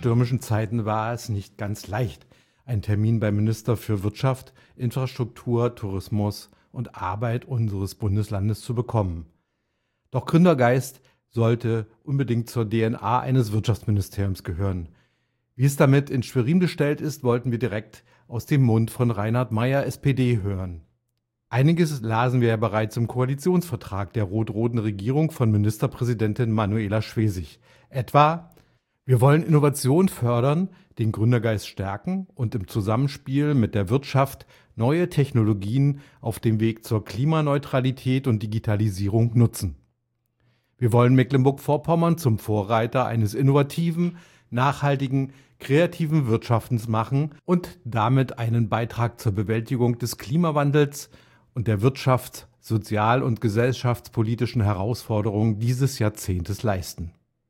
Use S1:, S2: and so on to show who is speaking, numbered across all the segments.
S1: stürmischen Zeiten war es nicht ganz leicht, einen Termin beim Minister für Wirtschaft, Infrastruktur, Tourismus und Arbeit unseres Bundeslandes zu bekommen. Doch Gründergeist sollte unbedingt zur DNA eines Wirtschaftsministeriums gehören. Wie es damit in Schwerin bestellt ist, wollten wir direkt aus dem Mund von Reinhard Maier, SPD, hören. Einiges lasen wir ja bereits im Koalitionsvertrag der rot-roten Regierung von Ministerpräsidentin Manuela Schwesig. Etwa: Wir wollen Innovation fördern, den Gründergeist stärken und im Zusammenspiel mit der Wirtschaft neue Technologien auf dem Weg zur Klimaneutralität und Digitalisierung nutzen. Wir wollen Mecklenburg-Vorpommern zum Vorreiter eines innovativen, nachhaltigen, kreativen Wirtschaftens machen und damit einen Beitrag zur Bewältigung des Klimawandels und der wirtschafts-, sozial- und gesellschaftspolitischen Herausforderungen dieses Jahrzehntes leisten.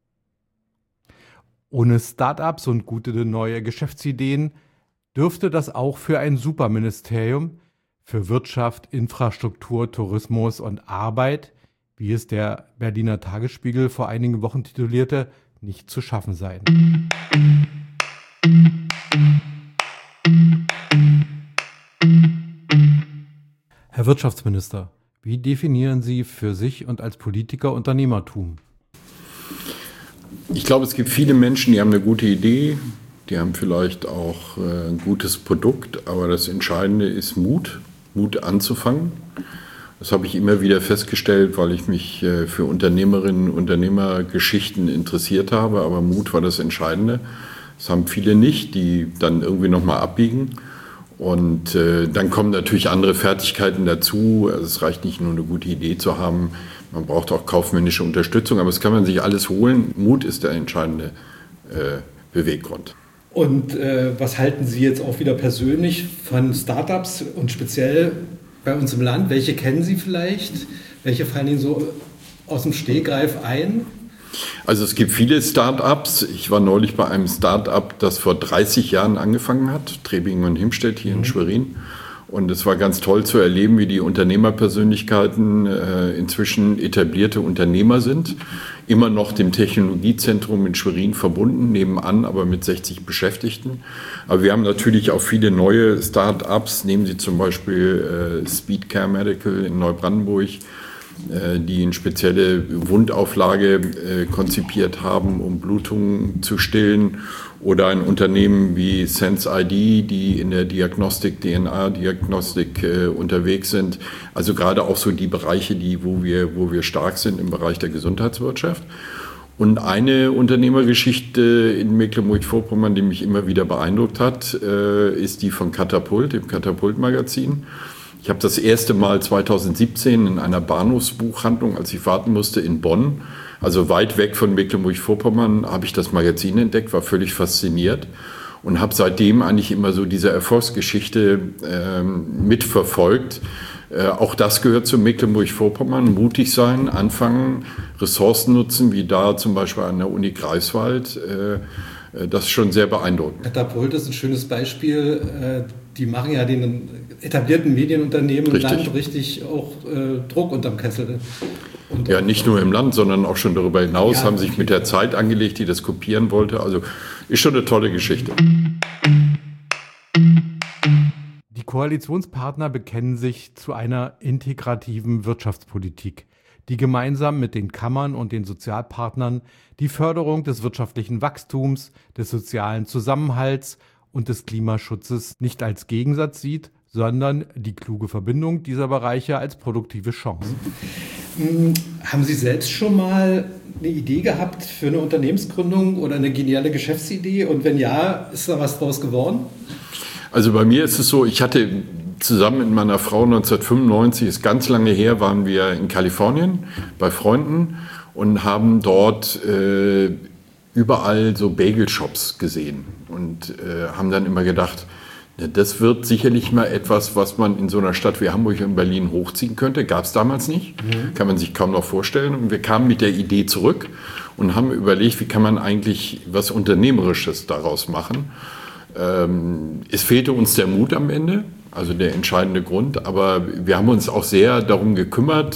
S1: Ohne Start-ups und gute neue Geschäftsideen dürfte das auch für ein Superministerium für Wirtschaft, Infrastruktur, Tourismus und Arbeit, wie es der Berliner Tagesspiegel vor einigen Wochen titulierte, nicht zu schaffen sein. Herr Wirtschaftsminister, wie definieren Sie für sich und als Politiker Unternehmertum?
S2: Ich glaube, es gibt viele Menschen, die haben eine gute Idee, die haben vielleicht auch ein gutes Produkt, aber das Entscheidende ist Mut anzufangen. Das habe ich immer wieder festgestellt, weil ich mich für Unternehmerinnen und Unternehmergeschichten interessiert habe, aber Mut war das Entscheidende. Das haben viele nicht, die dann irgendwie nochmal abbiegen. Und dann kommen natürlich andere Fertigkeiten dazu. Also es reicht nicht nur eine gute Idee zu haben, man braucht auch kaufmännische Unterstützung, aber das kann man sich alles holen. Mut ist der entscheidende Beweggrund.
S3: Und was halten Sie jetzt auch wieder persönlich von Startups und speziell bei uns im Land? Welche kennen Sie vielleicht? Welche fallen Ihnen so aus dem Stegreif ein?
S2: Also es gibt viele Start-ups. Ich war neulich bei einem Start-up, das vor 30 Jahren angefangen hat, Trebingen und Himstedt hier in Schwerin. Und es war ganz toll zu erleben, wie die Unternehmerpersönlichkeiten inzwischen etablierte Unternehmer sind. Immer noch dem Technologiezentrum in Schwerin verbunden, nebenan, aber mit 60 Beschäftigten. Aber wir haben natürlich auch viele neue Start-ups. Nehmen Sie zum Beispiel Speedcare Medical in Neubrandenburg, die eine spezielle Wundauflage konzipiert haben, um Blutungen zu stillen. Oder ein Unternehmen wie SenseID, die in der Diagnostik, DNA-Diagnostik unterwegs sind. Also gerade auch so die Bereiche, wo wir stark sind im Bereich der Gesundheitswirtschaft. Und eine Unternehmergeschichte in Mecklenburg-Vorpommern, die mich immer wieder beeindruckt hat, ist die von Katapult, dem Katapult-Magazin. Ich habe das erste Mal 2017 in einer Bahnhofsbuchhandlung, als ich warten musste, in Bonn, also weit weg von Mecklenburg-Vorpommern, habe ich das Magazin entdeckt, war völlig fasziniert und habe seitdem eigentlich immer so diese Erfolgsgeschichte mitverfolgt. Auch das gehört zu Mecklenburg-Vorpommern, mutig sein, anfangen, Ressourcen nutzen, wie da zum Beispiel an der Uni Greifswald. Das ist schon sehr beeindruckend.
S3: Katapult ist ein schönes Beispiel. Die machen ja den etablierten Medienunternehmen im Land richtig auch Druck unterm Kessel. Und
S2: ja, nicht nur im Land, sondern auch schon darüber hinaus, haben sich mit der Zeit angelegt, die das kopieren wollte. Also ist schon eine tolle Geschichte.
S1: Die Koalitionspartner bekennen sich zu einer integrativen Wirtschaftspolitik, die gemeinsam mit den Kammern und den Sozialpartnern die Förderung des wirtschaftlichen Wachstums, des sozialen Zusammenhalts und des Klimaschutzes nicht als Gegensatz sieht, sondern die kluge Verbindung dieser Bereiche als produktive Chance.
S3: Haben Sie selbst schon mal eine Idee gehabt für eine Unternehmensgründung oder eine geniale Geschäftsidee? Und wenn ja, ist da was draus geworden?
S2: Also bei mir ist es so, ich hatte zusammen mit meiner Frau 1995, ist ganz lange her, waren wir in Kalifornien bei Freunden und haben dort überall so Bagel-Shops gesehen und haben dann immer gedacht, das wird sicherlich mal etwas, was man in so einer Stadt wie Hamburg und Berlin hochziehen könnte. Gab es damals nicht, kann man sich kaum noch vorstellen. Und wir kamen mit der Idee zurück und haben überlegt, wie kann man eigentlich was Unternehmerisches daraus machen. Es fehlte uns der Mut am Ende, also der entscheidende Grund, aber wir haben uns auch sehr darum gekümmert,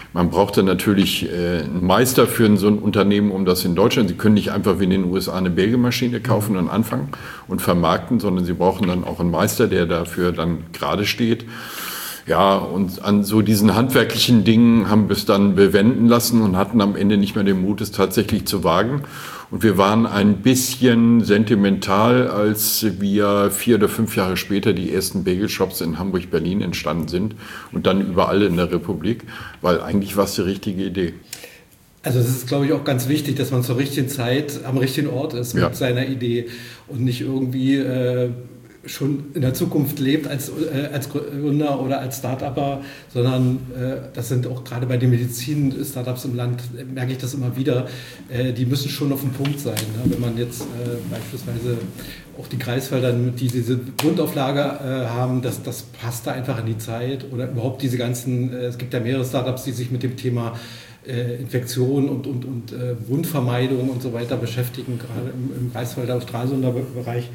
S2: Man braucht dann natürlich einen Meister für so ein Unternehmen, um das in Deutschland. Sie können nicht einfach wie in den USA eine Bergemaschine kaufen und anfangen und vermarkten, sondern Sie brauchen dann auch einen Meister, der dafür dann gerade steht. Ja, und an so diesen handwerklichen Dingen haben wir es dann bewenden lassen und hatten am Ende nicht mehr den Mut, es tatsächlich zu wagen. Und wir waren ein bisschen sentimental, als wir 4 oder 5 Jahre später die ersten Bagelshops in Hamburg, Berlin entstanden sind und dann überall in der Republik, weil eigentlich war es die richtige Idee.
S3: Also es ist, glaube ich, auch ganz wichtig, dass man zur richtigen Zeit am richtigen Ort ist mit seiner Idee und nicht irgendwie schon in der Zukunft lebt als Gründer oder als Start-Upper, sondern das sind auch gerade bei den Medizin-Startups im Land, merke ich das immer wieder, die müssen schon auf dem Punkt sein. Ne? Wenn man jetzt beispielsweise auch die Greifswalder, die diese Grundauflage haben, das passt da einfach in die Zeit oder überhaupt diese ganzen, es gibt ja mehrere Startups, die sich mit dem Thema Infektion und Wundvermeidung und so weiter beschäftigen, gerade im Greifswalder Stralsunder Bereich.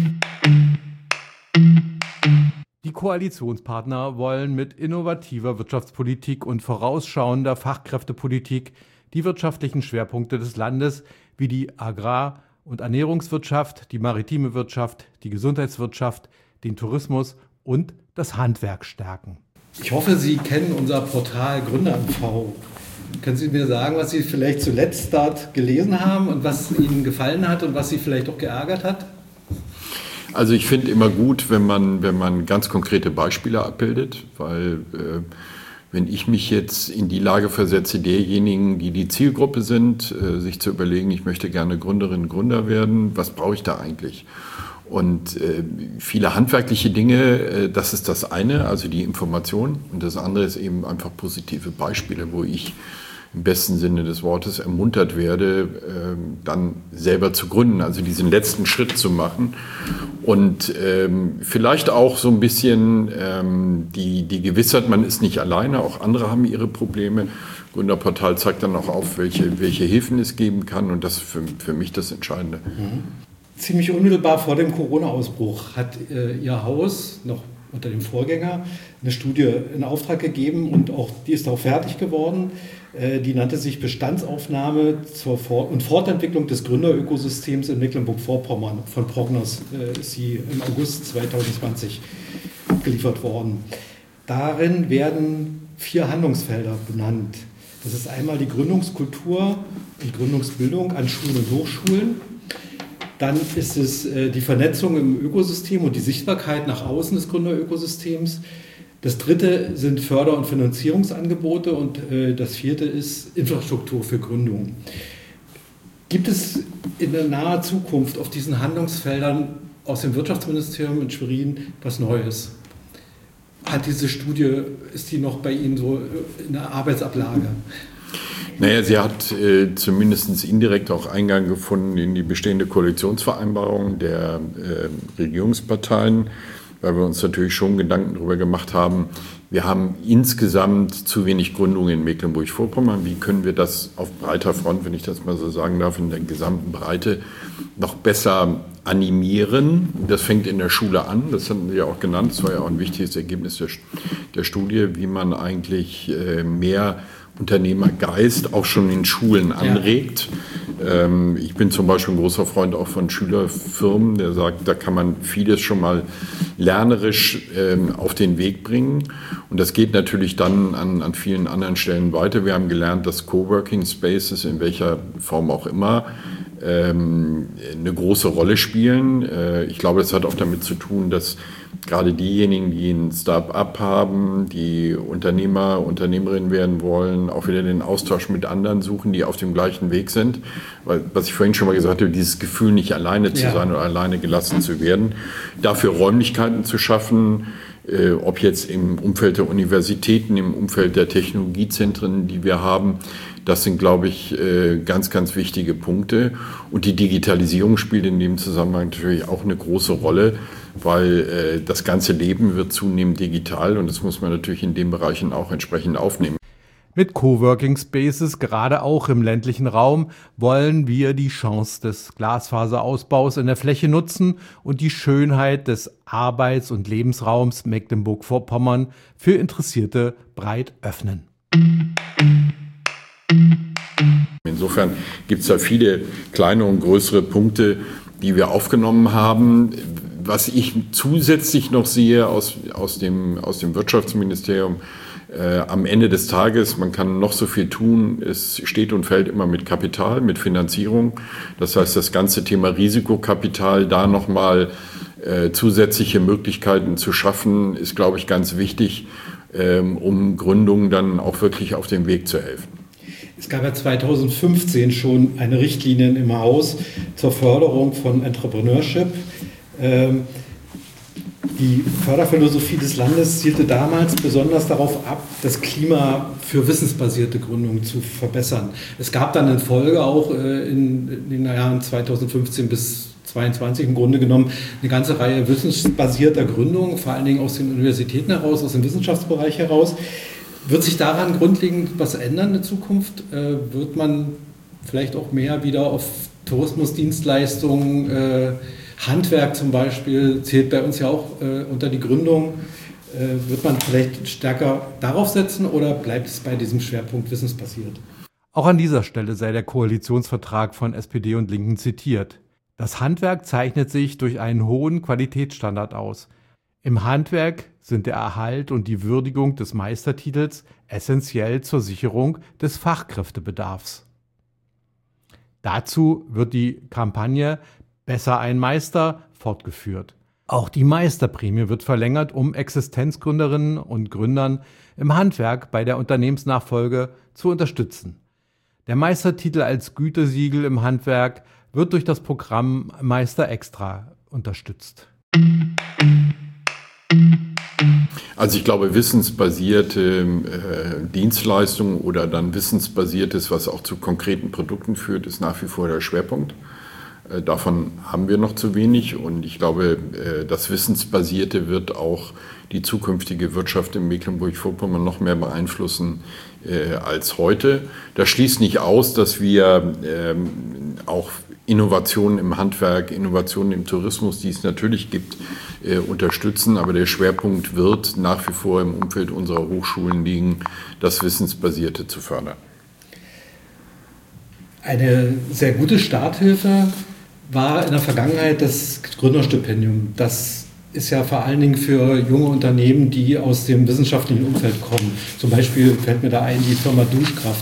S1: Die Koalitionspartner wollen mit innovativer Wirtschaftspolitik und vorausschauender Fachkräftepolitik die wirtschaftlichen Schwerpunkte des Landes wie die Agrar- und Ernährungswirtschaft, die maritime Wirtschaft, die Gesundheitswirtschaft, den Tourismus und das Handwerk stärken.
S3: Ich hoffe, Sie kennen unser Portal Gründer-MV. Können Sie mir sagen, was Sie vielleicht zuletzt dort gelesen haben und was Ihnen gefallen hat und was Sie vielleicht auch geärgert hat?
S2: Also ich finde immer gut, wenn man ganz konkrete Beispiele abbildet, weil wenn ich mich jetzt in die Lage versetze, derjenigen, die die Zielgruppe sind, sich zu überlegen, ich möchte gerne Gründerin und Gründer werden, was brauche ich da eigentlich? Und viele handwerkliche Dinge, das ist das eine, also die Information. Und das andere ist eben einfach positive Beispiele, wo ich im besten Sinne des Wortes ermuntert werde, dann selber zu gründen, also diesen letzten Schritt zu machen. Und vielleicht auch so ein bisschen die Gewissheit, man ist nicht alleine, auch andere haben ihre Probleme. Gründerportal zeigt dann auch auf, welche Hilfen es geben kann. Und das ist für mich das Entscheidende.
S3: Ziemlich unmittelbar vor dem Corona-Ausbruch hat Ihr Haus noch unter dem Vorgänger eine Studie in Auftrag gegeben und auch die ist auch fertig geworden. Die nannte sich Bestandsaufnahme und Fortentwicklung des Gründerökosystems in Mecklenburg-Vorpommern. Von Prognos ist sie im August 2020 abgeliefert worden. Darin werden 4 Handlungsfelder benannt. Das ist einmal die Gründungskultur und Gründungsbildung an Schulen und Hochschulen. Dann ist es die Vernetzung im Ökosystem und die Sichtbarkeit nach außen des Gründerökosystems. Das dritte sind Förder- und Finanzierungsangebote und das vierte ist Infrastruktur für Gründung. Gibt es in der nahen Zukunft auf diesen Handlungsfeldern aus dem Wirtschaftsministerium in Schwerin was Neues? Hat diese Studie, ist die noch bei Ihnen so in der Arbeitsablage?
S2: Naja, sie hat zumindest indirekt auch Eingang gefunden in die bestehende Koalitionsvereinbarung der Regierungsparteien, weil wir uns natürlich schon Gedanken darüber gemacht haben, wir haben insgesamt zu wenig Gründungen in Mecklenburg-Vorpommern. Wie können wir das auf breiter Front, wenn ich das mal so sagen darf, in der gesamten Breite noch besser animieren? Das fängt in der Schule an, das hatten Sie ja auch genannt, das war ja auch ein wichtiges Ergebnis der Studie, wie man eigentlich mehr Unternehmergeist auch schon in Schulen anregt. Ja. Ich bin zum Beispiel ein großer Freund auch von Schülerfirmen, der sagt, da kann man vieles schon mal lernerisch auf den Weg bringen. Und das geht natürlich dann an vielen anderen Stellen weiter. Wir haben gelernt, dass Coworking Spaces in welcher Form auch immer eine große Rolle spielen. Ich glaube, das hat auch damit zu tun, dass gerade diejenigen, die ein Start-up haben, die Unternehmer, Unternehmerinnen werden wollen, auch wieder den Austausch mit anderen suchen, die auf dem gleichen Weg sind. Weil, was ich vorhin schon mal gesagt habe, dieses Gefühl, nicht alleine zu sein oder alleine gelassen zu werden, dafür Räumlichkeiten zu schaffen, ob jetzt im Umfeld der Universitäten, im Umfeld der Technologiezentren, die wir haben. Das sind, glaube ich, ganz, ganz wichtige Punkte. Und die Digitalisierung spielt in dem Zusammenhang natürlich auch eine große Rolle, weil das ganze Leben wird zunehmend digital und das muss man natürlich in den Bereichen auch entsprechend aufnehmen.
S1: Mit Coworking Spaces, gerade auch im ländlichen Raum, wollen wir die Chance des Glasfaserausbaus in der Fläche nutzen und die Schönheit des Arbeits- und Lebensraums Mecklenburg-Vorpommern für Interessierte breit öffnen.
S2: insofern gibt es da viele kleine und größere Punkte, die wir aufgenommen haben. Was ich zusätzlich noch sehe aus dem Wirtschaftsministerium, am Ende des Tages, man kann noch so viel tun, es steht und fällt immer mit Kapital, mit Finanzierung. Das heißt, das ganze Thema Risikokapital, da nochmal zusätzliche Möglichkeiten zu schaffen, ist, glaube ich, ganz wichtig, um Gründungen dann auch wirklich auf dem Weg zu helfen.
S3: Es gab ja 2015 schon eine Richtlinie im Haus zur Förderung von Entrepreneurship. Die Förderphilosophie des Landes zielte damals besonders darauf ab, das Klima für wissensbasierte Gründungen zu verbessern. Es gab dann in Folge auch in den Jahren 2015 bis 2022 im Grunde genommen eine ganze Reihe wissensbasierter Gründungen, vor allen Dingen aus den Universitäten heraus, aus dem Wissenschaftsbereich heraus. Wird sich daran grundlegend was ändern in Zukunft? Wird man vielleicht auch mehr wieder auf Tourismusdienstleistungen, Handwerk zum Beispiel, zählt bei uns ja auch unter die Gründung. Wird man vielleicht stärker darauf setzen oder bleibt es bei diesem Schwerpunkt wissensbasiert?
S1: Auch an dieser Stelle sei der Koalitionsvertrag von SPD und Linken zitiert. Das Handwerk zeichnet sich durch einen hohen Qualitätsstandard aus. Im Handwerk sind der Erhalt und die Würdigung des Meistertitels essentiell zur Sicherung des Fachkräftebedarfs. Dazu wird die Kampagne Besser ein Meister fortgeführt. Auch die Meisterprämie wird verlängert, um Existenzgründerinnen und Gründern im Handwerk bei der Unternehmensnachfolge zu unterstützen. Der Meistertitel als Gütesiegel im Handwerk wird durch das Programm Meister Extra unterstützt.
S2: Also ich glaube, wissensbasierte Dienstleistungen oder dann wissensbasiertes, was auch zu konkreten Produkten führt, ist nach wie vor der Schwerpunkt. Davon haben wir noch zu wenig und ich glaube, das Wissensbasierte wird auch die zukünftige Wirtschaft in Mecklenburg-Vorpommern noch mehr beeinflussen als heute. Das schließt nicht aus, dass wir auch Innovationen im Handwerk, Innovationen im Tourismus, die es natürlich gibt, unterstützen. Aber der Schwerpunkt wird nach wie vor im Umfeld unserer Hochschulen liegen, das Wissensbasierte zu fördern.
S3: Eine sehr gute Starthilfe war in der Vergangenheit das Gründerstipendium. Das ist ja vor allen Dingen für junge Unternehmen, die aus dem wissenschaftlichen Umfeld kommen. Zum Beispiel fällt mir da ein, die Firma Duschkraft,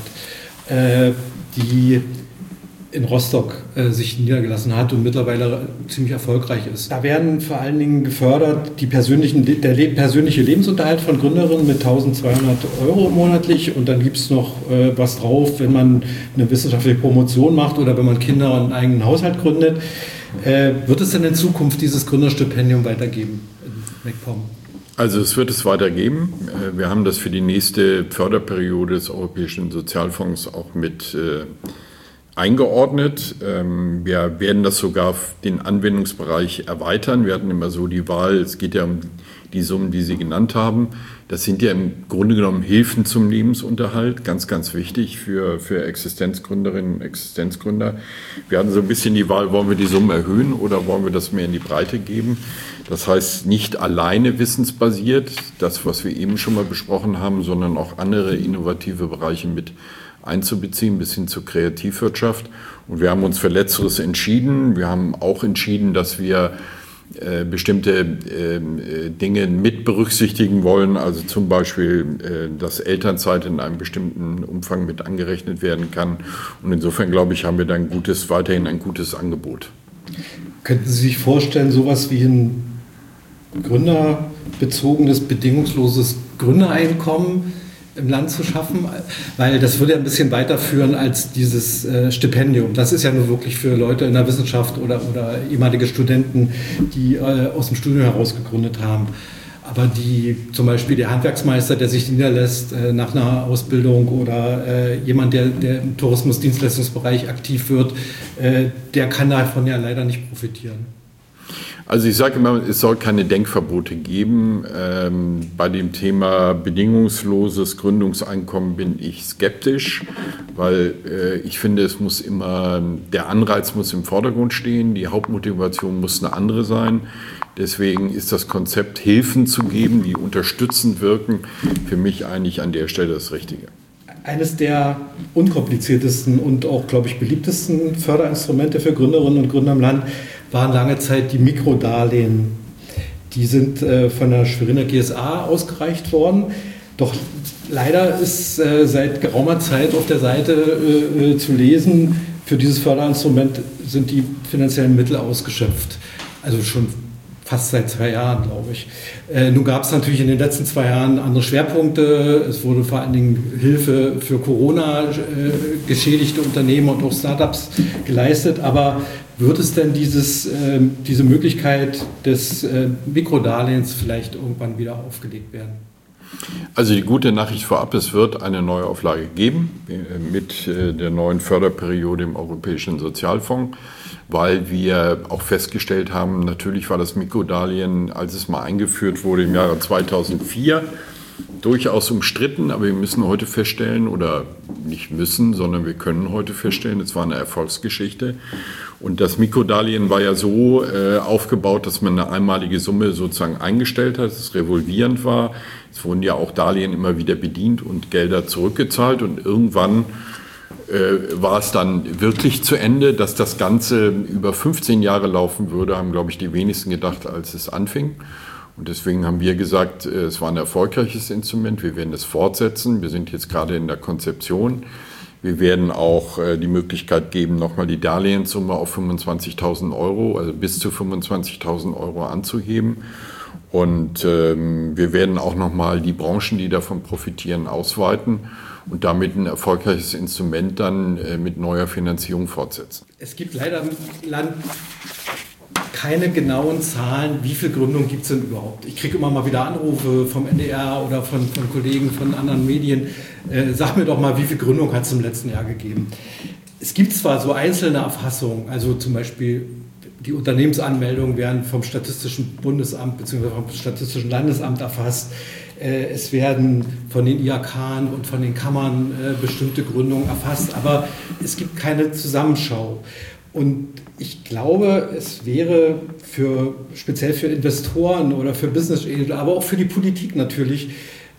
S3: die in Rostock sich niedergelassen hat und mittlerweile ziemlich erfolgreich ist. Da werden vor allen Dingen gefördert der persönliche Lebensunterhalt von Gründerinnen mit 1.200 € monatlich und dann gibt es noch was drauf, wenn man eine wissenschaftliche Promotion macht oder wenn man Kinder und einen eigenen Haushalt gründet. Wird es denn in Zukunft dieses Gründerstipendium weitergeben in MacPom?
S2: Also es wird es weitergeben. Wir haben das für die nächste Förderperiode des Europäischen Sozialfonds auch mit eingeordnet. Wir werden das sogar auf den Anwendungsbereich erweitern. Wir hatten immer so die Wahl, es geht ja um die Summen, die Sie genannt haben. Das sind ja im Grunde genommen Hilfen zum Lebensunterhalt, ganz, ganz wichtig für Existenzgründerinnen und Existenzgründer. Wir hatten so ein bisschen die Wahl, wollen wir die Summen erhöhen oder wollen wir das mehr in die Breite geben? Das heißt, nicht alleine wissensbasiert, das, was wir eben schon mal besprochen haben, sondern auch andere innovative Bereiche mit einzubeziehen, bis hin zur Kreativwirtschaft. Und wir haben uns für Letzteres entschieden. Wir haben auch entschieden, dass wir bestimmte Dinge mit berücksichtigen wollen, also zum Beispiel, dass Elternzeit in einem bestimmten Umfang mit angerechnet werden kann. Und insofern, glaube ich, haben wir dann weiterhin ein gutes Angebot.
S3: Könnten Sie sich vorstellen, sowas wie ein gründerbezogenes, bedingungsloses Gründereinkommen im Land zu schaffen, weil das würde ja ein bisschen weiterführen als dieses Stipendium. Das ist ja nur wirklich für Leute in der Wissenschaft oder ehemalige Studenten, die aus dem Studium heraus gegründet haben. Aber zum Beispiel der Handwerksmeister, der sich niederlässt nach einer Ausbildung oder jemand, der im Tourismusdienstleistungsbereich aktiv wird, der kann davon ja leider nicht profitieren.
S2: Also ich sage immer, es soll keine Denkverbote geben. Bei dem Thema bedingungsloses Gründungseinkommen bin ich skeptisch, weil ich finde, der Anreiz muss im Vordergrund stehen, die Hauptmotivation muss eine andere sein. Deswegen ist das Konzept, Hilfen zu geben, die unterstützend wirken, für mich eigentlich an der Stelle das Richtige.
S3: eines der unkompliziertesten und auch, glaube ich, beliebtesten Förderinstrumente für Gründerinnen und Gründer im Land waren lange Zeit die Mikrodarlehen. Die sind von der Schweriner GSA ausgereicht worden. Doch leider ist seit geraumer Zeit auf der Seite zu lesen, für dieses Förderinstrument sind die finanziellen Mittel ausgeschöpft. Also schon fast seit 2 Jahren, glaube ich. Nun gab es natürlich in den letzten 2 Jahren andere Schwerpunkte. Es wurde vor allen Dingen Hilfe für Corona geschädigte Unternehmen und auch Startups geleistet. Aber wird es denn diese Möglichkeit des Mikrodarlehens vielleicht irgendwann wieder aufgelegt werden?
S2: Also die gute Nachricht vorab, es wird eine Neuauflage geben mit der neuen Förderperiode im Europäischen Sozialfonds, weil wir auch festgestellt haben, natürlich war das Mikrodarlehen, als es mal eingeführt wurde im Jahre 2004, durchaus umstritten, aber wir müssen heute feststellen, oder nicht müssen, sondern wir können heute feststellen, es war eine Erfolgsgeschichte. Und das Mikrodarlehen war ja so aufgebaut, dass man eine einmalige Summe sozusagen eingestellt hat, dass es revolvierend war. Es wurden ja auch Darlehen immer wieder bedient und Gelder zurückgezahlt. Und irgendwann war es dann wirklich zu Ende, dass das Ganze über 15 Jahre laufen würde, haben, glaube ich, die wenigsten gedacht, als es anfing. Und deswegen haben wir gesagt, es war ein erfolgreiches Instrument, wir werden es fortsetzen. Wir sind jetzt gerade in der Konzeption. Wir werden auch die Möglichkeit geben, nochmal die Darlehenssumme auf 25.000 Euro, also bis zu 25.000 Euro anzuheben. Und wir werden auch nochmal die Branchen, die davon profitieren, ausweiten und damit ein erfolgreiches Instrument dann mit neuer Finanzierung fortsetzen.
S3: Es gibt leider im Land keine genauen Zahlen, wie viele Gründungen gibt es denn überhaupt. Ich kriege immer mal wieder Anrufe vom NDR oder von Kollegen von anderen Medien. Sag mir doch mal, wie viele Gründungen hat es im letzten Jahr gegeben? Es gibt zwar so einzelne Erfassungen, also zum Beispiel die Unternehmensanmeldungen werden vom Statistischen Bundesamt bzw. vom Statistischen Landesamt erfasst. Es werden von den IHK und von den Kammern bestimmte Gründungen erfasst, aber es gibt keine Zusammenschau. Und ich glaube, es wäre speziell für Investoren oder für Business Angel, aber auch für die Politik natürlich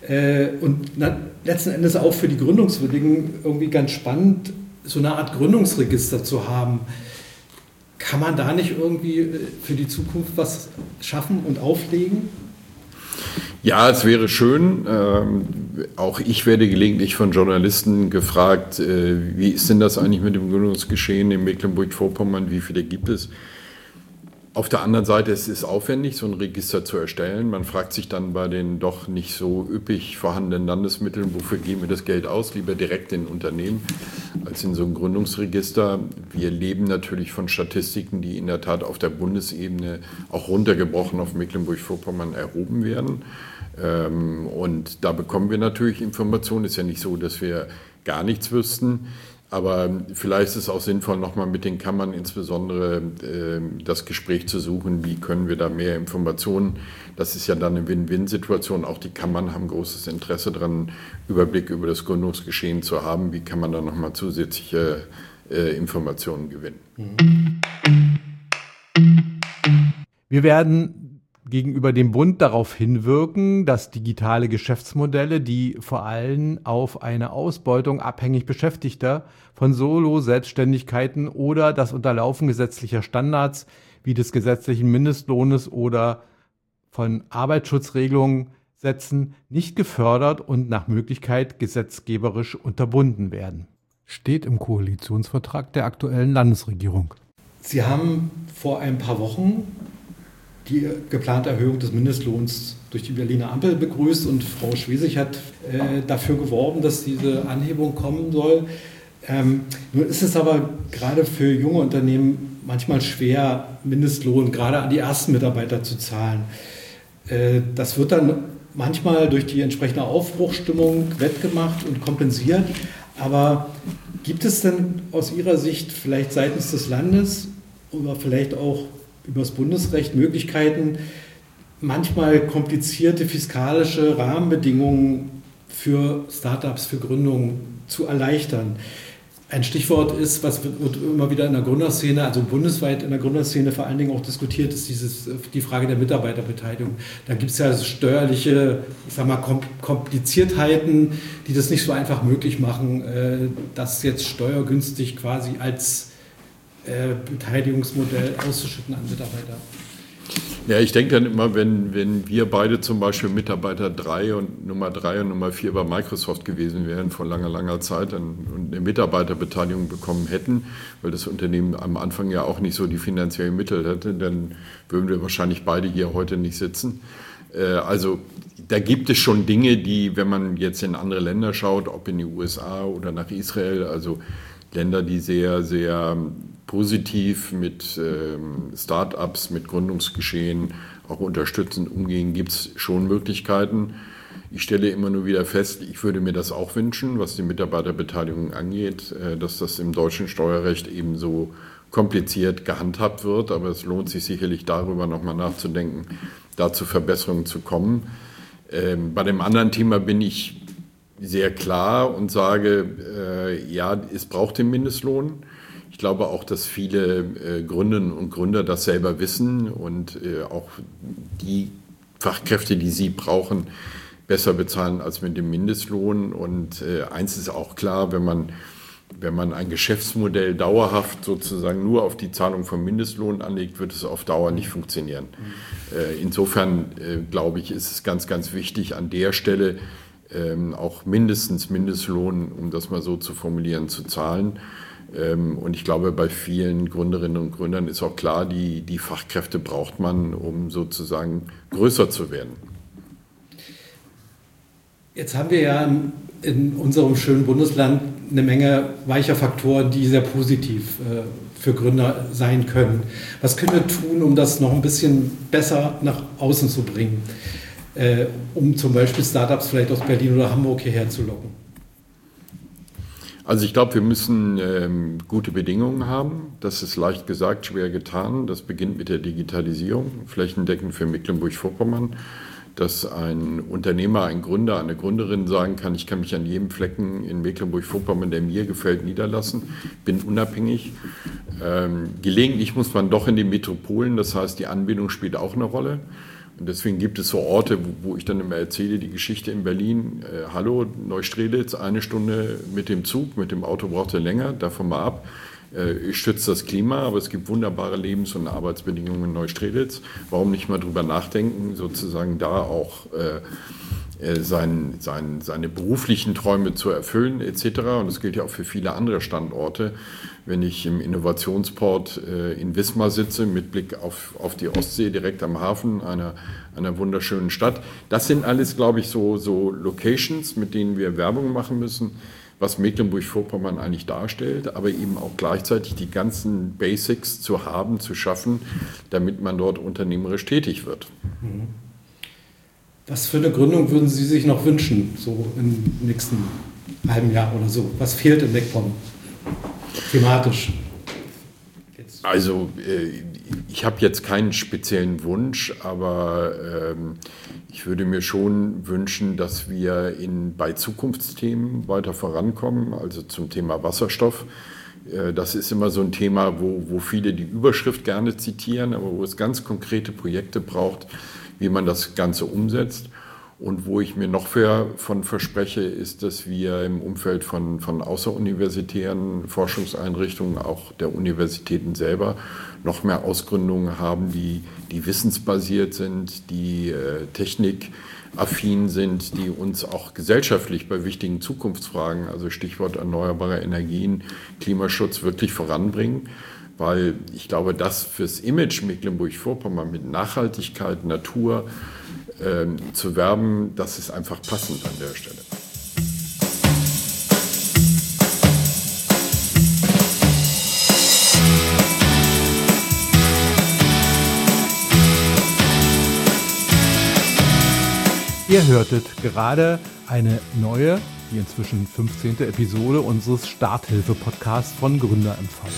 S3: letzten Endes auch für die Gründungswilligen irgendwie ganz spannend, so eine Art Gründungsregister zu haben. Kann man da nicht irgendwie für die Zukunft was schaffen und auflegen?
S2: Ja, es wäre schön. Auch ich werde gelegentlich von Journalisten gefragt, wie ist denn das eigentlich mit dem Gründungsgeschehen in Mecklenburg-Vorpommern, wie viele gibt es? Auf der anderen Seite, es ist aufwendig, so ein Register zu erstellen. Man fragt sich dann bei den doch nicht so üppig vorhandenen Landesmitteln, wofür geben wir das Geld aus? Lieber direkt in Unternehmen als in so ein Gründungsregister. Wir leben natürlich von Statistiken, die in der Tat auf der Bundesebene auch runtergebrochen auf Mecklenburg-Vorpommern erhoben werden. Und da bekommen wir natürlich Informationen. Es ist ja nicht so, dass wir gar nichts wüssten. Aber vielleicht ist es auch sinnvoll, nochmal mit den Kammern insbesondere das Gespräch zu suchen, wie können wir da mehr Informationen, das ist ja dann eine Win-Win-Situation, auch die Kammern haben großes Interesse daran, Überblick über das Gründungsgeschehen zu haben, wie kann man da nochmal zusätzliche Informationen gewinnen.
S1: Wir werden gegenüber dem Bund darauf hinwirken, dass digitale Geschäftsmodelle, die vor allem auf eine Ausbeutung abhängig Beschäftigter von Solo-Selbstständigkeiten oder das Unterlaufen gesetzlicher Standards wie des gesetzlichen Mindestlohnes oder von Arbeitsschutzregelungen setzen, nicht gefördert und nach Möglichkeit gesetzgeberisch unterbunden werden. Steht im Koalitionsvertrag der aktuellen Landesregierung.
S3: Sie haben vor ein paar Wochen die geplante Erhöhung des Mindestlohns durch die Berliner Ampel begrüßt und Frau Schwesig hat dafür geworben, dass diese Anhebung kommen soll. Nun ist es aber gerade für junge Unternehmen manchmal schwer, Mindestlohn gerade an die ersten Mitarbeiter zu zahlen. Das wird dann manchmal durch die entsprechende Aufbruchsstimmung wettgemacht und kompensiert. Aber gibt es denn aus Ihrer Sicht vielleicht seitens des Landes oder vielleicht auch über das Bundesrecht Möglichkeiten, manchmal komplizierte fiskalische Rahmenbedingungen für Startups, für Gründungen zu erleichtern? Ein Stichwort ist, was wird immer wieder in der Gründerszene, also bundesweit in der Gründerszene vor allen Dingen auch diskutiert, ist die Frage der Mitarbeiterbeteiligung. Da gibt es ja steuerliche, ich sag mal, Kompliziertheiten, die das nicht so einfach möglich machen, das jetzt steuergünstig quasi als Beteiligungsmodell auszuschütten an Mitarbeiter.
S2: Ja, ich denke dann immer, wenn wir beide zum Beispiel Mitarbeiter 3 und Nummer 4 bei Microsoft gewesen wären vor langer, langer Zeit und eine Mitarbeiterbeteiligung bekommen hätten, weil das Unternehmen am Anfang ja auch nicht so die finanziellen Mittel hatte, dann würden wir wahrscheinlich beide hier heute nicht sitzen. Also da gibt es schon Dinge, die, wenn man jetzt in andere Länder schaut, ob in die USA oder nach Israel, also Länder, die sehr, sehr positiv mit Start-ups, mit Gründungsgeschehen auch unterstützend umgehen, gibt es schon Möglichkeiten. Ich stelle immer nur wieder fest, ich würde mir das auch wünschen, was die Mitarbeiterbeteiligung angeht, dass das im deutschen Steuerrecht eben so kompliziert gehandhabt wird. Aber es lohnt sich sicherlich darüber nochmal nachzudenken, da zu Verbesserungen zu kommen. Bei dem anderen Thema bin ich sehr klar und sage, ja, es braucht den Mindestlohn. Ich glaube auch, dass viele Gründerinnen und Gründer das selber wissen und auch die Fachkräfte, die sie brauchen, besser bezahlen als mit dem Mindestlohn. Und eins ist auch klar, wenn man ein Geschäftsmodell dauerhaft sozusagen nur auf die Zahlung von Mindestlohn anlegt, wird es auf Dauer nicht funktionieren. Insofern glaube ich, ist es ganz, ganz wichtig, an der Stelle auch mindestens Mindestlohn, um das mal so zu formulieren, zu zahlen. Und ich glaube, bei vielen Gründerinnen und Gründern ist auch klar, die Fachkräfte braucht man, um sozusagen größer zu werden.
S3: Jetzt haben wir ja in unserem schönen Bundesland eine Menge weicher Faktoren, die sehr positiv für Gründer sein können. Was können wir tun, um das noch ein bisschen besser nach außen zu bringen, um zum Beispiel Startups vielleicht aus Berlin oder Hamburg hierher zu locken?
S2: Also ich glaube, wir müssen gute Bedingungen haben. Das ist leicht gesagt, schwer getan. Das beginnt mit der Digitalisierung, flächendeckend für Mecklenburg-Vorpommern, dass ein Unternehmer, ein Gründer, eine Gründerin sagen kann, ich kann mich an jedem Flecken in Mecklenburg-Vorpommern, der mir gefällt, niederlassen, bin unabhängig. Gelegentlich muss man doch in die Metropolen, das heißt, die Anbindung spielt auch eine Rolle. Und deswegen gibt es so Orte, wo ich dann immer erzähle, die Geschichte in Berlin, hallo, Neustrelitz, 1 Stunde mit dem Zug, mit dem Auto braucht ihr länger, davon mal ab. Ich stütze das Klima, aber es gibt wunderbare Lebens- und Arbeitsbedingungen in Neustrelitz. Warum nicht mal drüber nachdenken, sozusagen da auch seine beruflichen Träume zu erfüllen etc. Und das gilt ja auch für viele andere Standorte. Wenn ich im Innovationsport in Wismar sitze, mit Blick auf die Ostsee, direkt am Hafen einer wunderschönen Stadt. Das sind alles, glaube ich, so Locations, mit denen wir Werbung machen müssen, was Mecklenburg-Vorpommern eigentlich darstellt, aber eben auch gleichzeitig die ganzen Basics zu haben, zu schaffen, damit man dort unternehmerisch tätig wird.
S3: Was für eine Gründung würden Sie sich noch wünschen, so im nächsten halben Jahr oder so? Was fehlt in MacPom thematisch?
S2: Also ich habe jetzt keinen speziellen Wunsch, aber ich würde mir schon wünschen, dass wir bei Zukunftsthemen weiter vorankommen, also zum Thema Wasserstoff. Das ist immer so ein Thema, wo viele die Überschrift gerne zitieren, aber wo es ganz konkrete Projekte braucht, wie man das Ganze umsetzt. Und wo ich mir noch von verspreche, ist, dass wir im Umfeld von außeruniversitären Forschungseinrichtungen, auch der Universitäten selber, noch mehr Ausgründungen haben, die wissensbasiert sind, die technikaffin sind, die uns auch gesellschaftlich bei wichtigen Zukunftsfragen, also Stichwort erneuerbare Energien, Klimaschutz, wirklich voranbringen. Weil ich glaube, das fürs Image Mecklenburg-Vorpommern mit Nachhaltigkeit, Natur zu werben, das ist einfach passend an der Stelle.
S1: Ihr hörtet gerade eine neue, die inzwischen 15. Episode unseres Starthilfe-Podcasts von Gründer MV.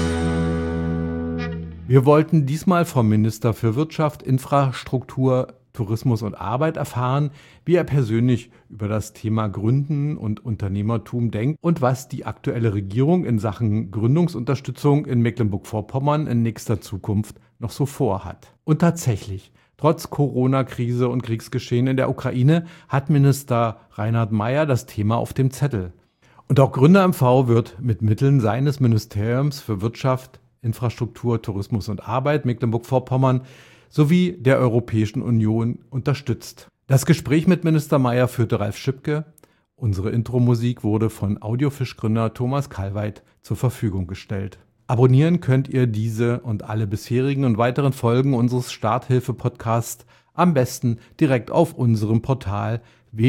S1: Wir wollten diesmal vom Minister für Wirtschaft, Infrastruktur, Tourismus und Arbeit erfahren, wie er persönlich über das Thema Gründen und Unternehmertum denkt und was die aktuelle Regierung in Sachen Gründungsunterstützung in Mecklenburg-Vorpommern in nächster Zukunft noch so vorhat. Und tatsächlich, trotz Corona-Krise und Kriegsgeschehen in der Ukraine hat Minister Reinhard Maier das Thema auf dem Zettel. Und auch Gründer MV wird mit Mitteln seines Ministeriums für Wirtschaft, Infrastruktur, Tourismus und Arbeit Mecklenburg-Vorpommern sowie der Europäischen Union unterstützt. Das Gespräch mit Minister Maier führte Ralf Schipke. Unsere Intro-Musik wurde von Audiofisch-Gründer Thomas Kalweit zur Verfügung gestellt. Abonnieren könnt ihr diese und alle bisherigen und weiteren Folgen unseres Starthilfe-Podcasts am besten direkt auf unserem Portal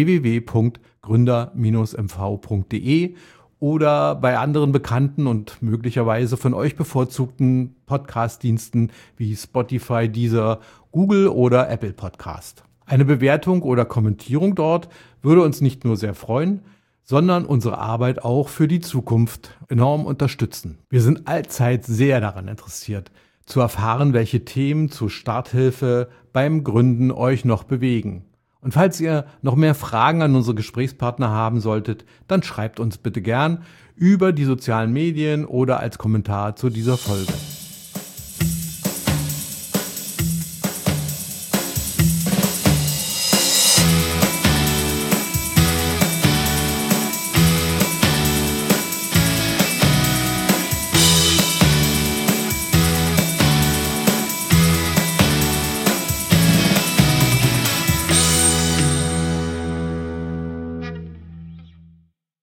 S1: www.gründer-mv.de oder bei anderen bekannten und möglicherweise von euch bevorzugten Podcast-Diensten wie Spotify, Deezer, Google oder Apple Podcast. Eine Bewertung oder Kommentierung dort würde uns nicht nur sehr freuen, sondern unsere Arbeit auch für die Zukunft enorm unterstützen. Wir sind allzeit sehr daran interessiert, zu erfahren, welche Themen zur Starthilfe beim Gründen euch noch bewegen. Und falls ihr noch mehr Fragen an unsere Gesprächspartner haben solltet, dann schreibt uns bitte gern über die sozialen Medien oder als Kommentar zu dieser Folge.